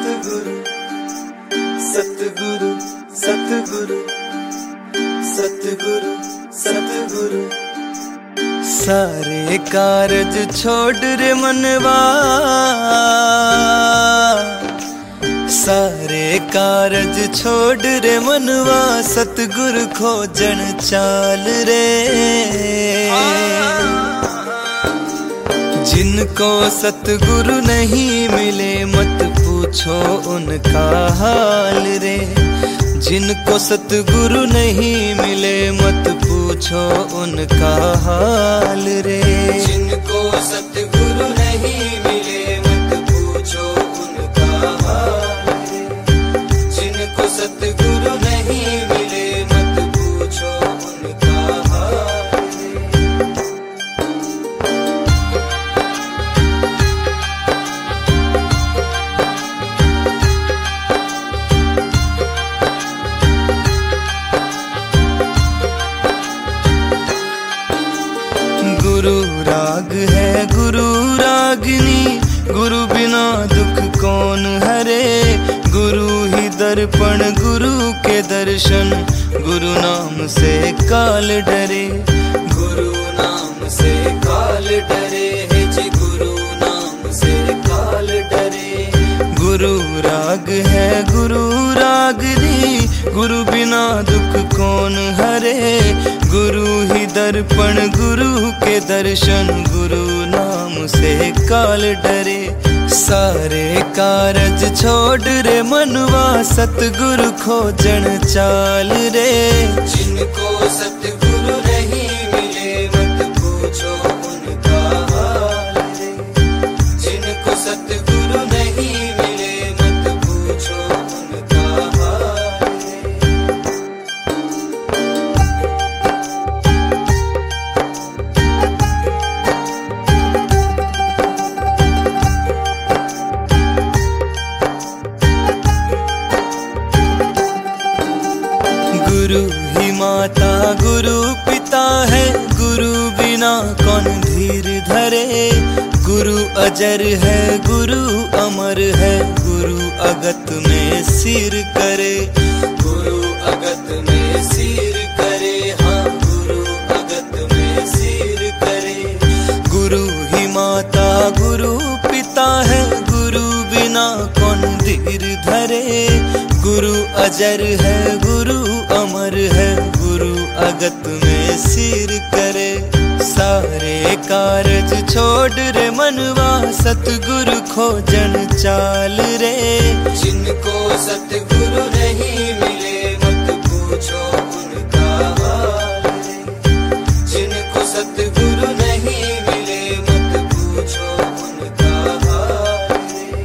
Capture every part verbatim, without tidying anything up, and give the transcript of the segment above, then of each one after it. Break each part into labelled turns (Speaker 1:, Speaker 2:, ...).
Speaker 1: सतगुरु सतगुरु सतगुरु सतगुरु सतगुरु। सारे कारज छोड़ रे मनवा, सारे कारज छोड़ रे मनवा, सतगुरु खोजन चाल रे। जिनको सतगुरु नहीं मिले मत पूछो उनका हाल रे। जिनको सतगुरु नहीं मिले मत पूछो उनका हाल रे। जिनको सतगुरु नहीं मिले मत पूछो उनका हाल रे। जिनको सतगुरु नहीं मिले मत पूछो उनका हाल रे। गुरु राग है गुरु रागिनी, गुरु बिना दुख कौन हरे। गुरु ही दर्पण गुरु के दर्शन, गुरु नाम से काल डरे। गुरु नाम से काल डरे है जी, गुरु नाम से काल डरे। गुरु राग है गुरु रागिनी, गुरु बिना दुख कौन हरे। गुरु ही दर्पण गुरु के दर्शन, गुरु नाम से काल डरे। सारे कारज छोड़ रे मनवा, सतगुरु खोजन चाल रे। जिनको सतगुरु नहीं मिले मत पूछो उनका हाल रे। जिनको सतगुरु नहीं मिले मत पूछो उनका हाल रे। गुरु ही माता गुरु पिता है, गुरु बिना कौन धीर धरे। गुरु अजर है गुरु अमर है, गुरु अगत में सिर करे। गुरु अगत में सिर करे, हाँ गुरु अगत में सिर करे। गुरु ही माता गुरु पिता है, गुरु बिना कौन धीर धरे। गुरु अजर है गुरु अमर है, गुरु अगत में सिर करे। सारे कारज छोड़ रे मनवा, सतगुरु खोजन चाल रे। जिनको सतगुरु नहीं मिले मत पूछो उनका हाल रे। जिनको सतगुरु नहीं मिले मत पूछो उनका हाल रे।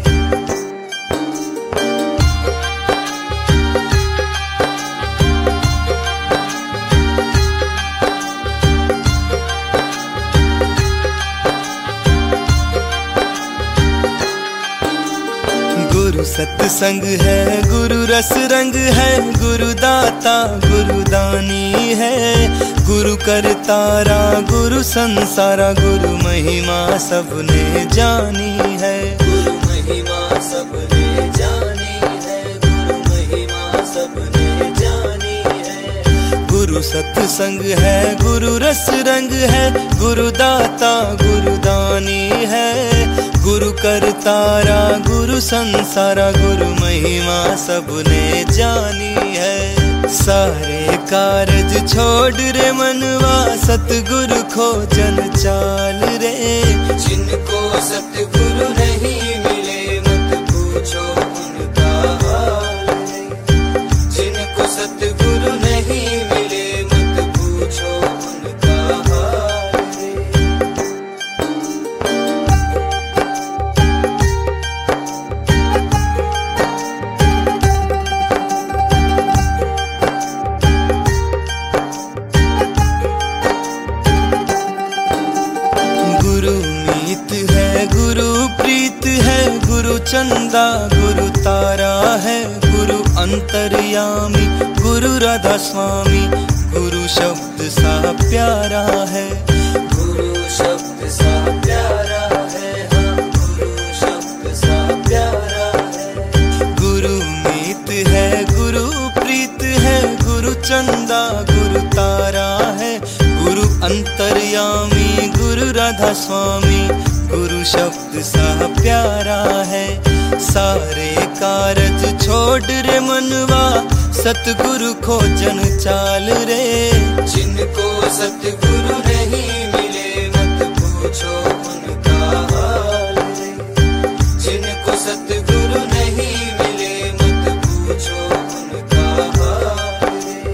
Speaker 1: गुरु सत्संग है गुरु रस रंग है, गुरु दाता गुरु दानी है। गुरु करतारा गुरु संसारा, गुरु महिमा सबने जानी है। गुरु महिमा सबने जानी है, गुरु महिमा सबने जानी है। गुरु सत्संग है गुरु रस रंग है, गुरु दाता गुरु दानी है। गुरु करतारा गुरु संसारा, गुरु महिमा सबने जानी है। सारे कारज छोड़ रे मनवा, सतगुरु खोजन चाल रे। जिनको सतगुरु नहीं मिले मत पूछो उनका हाल रे। जिनको सतगुरु नहीं मिले मत पूछो उनका हाल रे। गुरु मीत है गुरु प्रीत है, गुरु चंदा गुरु तारा है। गुरु अंतर्यामी गुरु राधा स्वामी, गुरु शब्द सा प्यारा है। गुरु शब्द सा प्यारा है, हाँ गुरु शब्द सा प्यारा है। चंदा गुरु तारा है, गुरु अंतर्यामी गुरु राधा स्वामी, गुरु शब्द सा प्यारा है। सारे कारज छोड़ रे मनवा, सतगुरु खोजन चाल रे। जिनको सतगुरु नहीं मिले मत पूछो उनका हाल रे। जिनको सतगुरु नहीं मिले मत पूछो उनका हाल रे।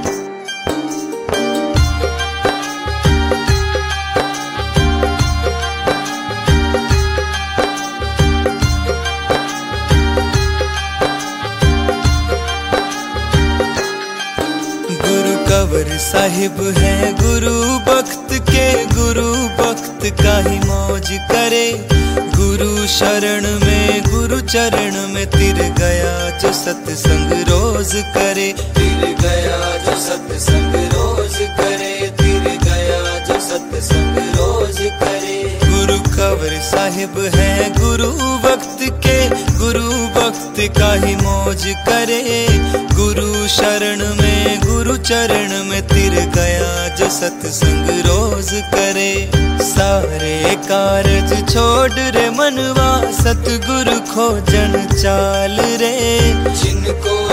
Speaker 1: गुरु कवर साहिब है गुरु भक्त के, गुरु भक्त का ही मौज करे। गुरु शरण में गुरु चरण में तिर गया जो सत्संग रोज करे। तिर गया जो सत्संग रोज करे, तिर गया जो सत्संग रोज करे। गुरु कवर साहिब है गुरु भक्त के, गुरु भक्त का ही मौज करे। गुरु शरण में गुरु चरण में तिर गया जो सत्संग रोज करे। सारे कारज छोड़ रे मनवा, सतगुरु खोजन चाल रे। जिनको